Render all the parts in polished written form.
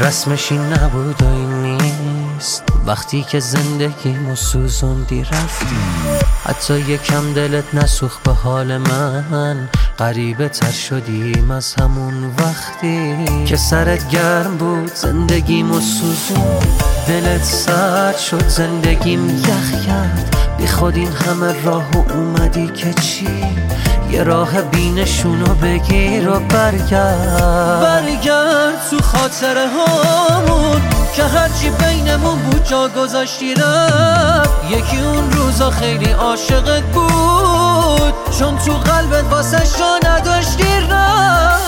رسمش این نبود و این نیست، وقتی که زندگیمو سوزوندی رفتی. حتی یکم دلت نسوخت به حال من، غریبه تر شدیم از همون وقتی که سرت گرم بود زندگیمو سوزون. دلت سرد شد زندگیم یخ کرد، بی خود این همه راهو اومدی که چی؟ یه راه بینشونو بگیر و برگرد تو خاطره هامون که هرچی بینمون بود جا گذاشتی رفت. یکی اون روزا خیلی عاشقت بود، چون تو قلبت واسه جا نداشتی رفت.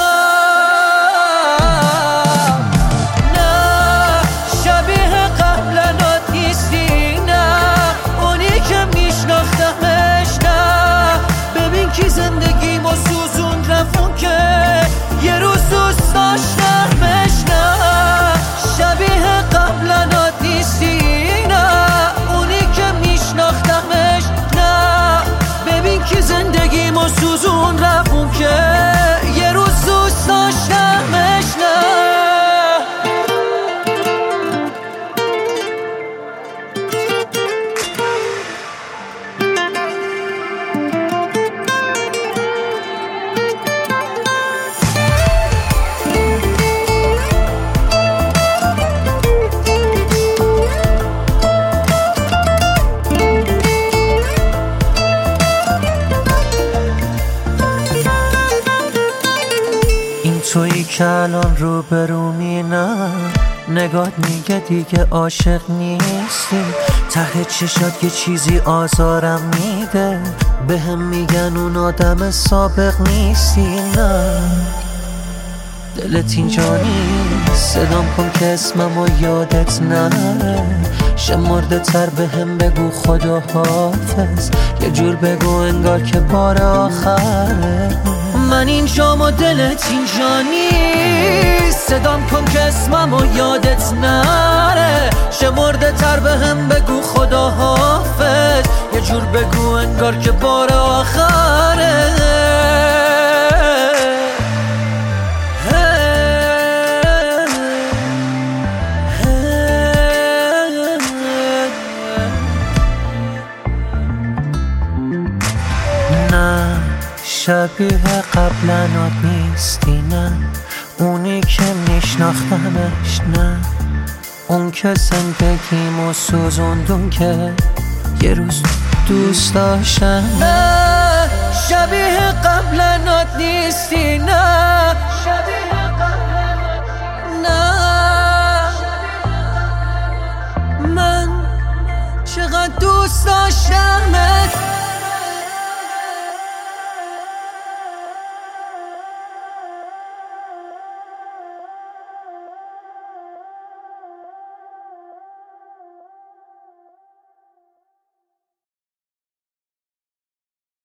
نه شبیه قبلنات نیستی، نه اونی که میشناختمش، نه ببین کی زندگیمو سوزون رفون که یه روز دوست داشتمش. نه شبیه قبلنات نیستی، نه اونی که میشناختمش، نه ببین کی زندگیمو سوزون رفون که یه روز دوست داشتمش. نه تویی که الان رو برومی، نه نگات میگه دیگه عاشق نیستی. ته چشات یه چیزی آزارم میده، بهم میگن اون آدم سابق نیستی. نه دلت اینجا نیست، صدام کن که اسممو یادت نره. شمرده تر بهم بگو خدا حافظ، یه جور بگو انگار که بار آخره. من اینجام و دلت اینجا نیست، صدام کن که اسممو یادت نره. شمرده تر بهم بگو خدا حافظ، یه جور بگو انگار که بار آخره. نه شبیه قبلنات نیستی، نه اونی که میشناختمش، نه اون که زندگیمو سوزوندون که یه روز دوست داشتم. نه شبیه قبلنات نیستی، نه شبیه قبلنات، نه من چقدر دوست داشتمت.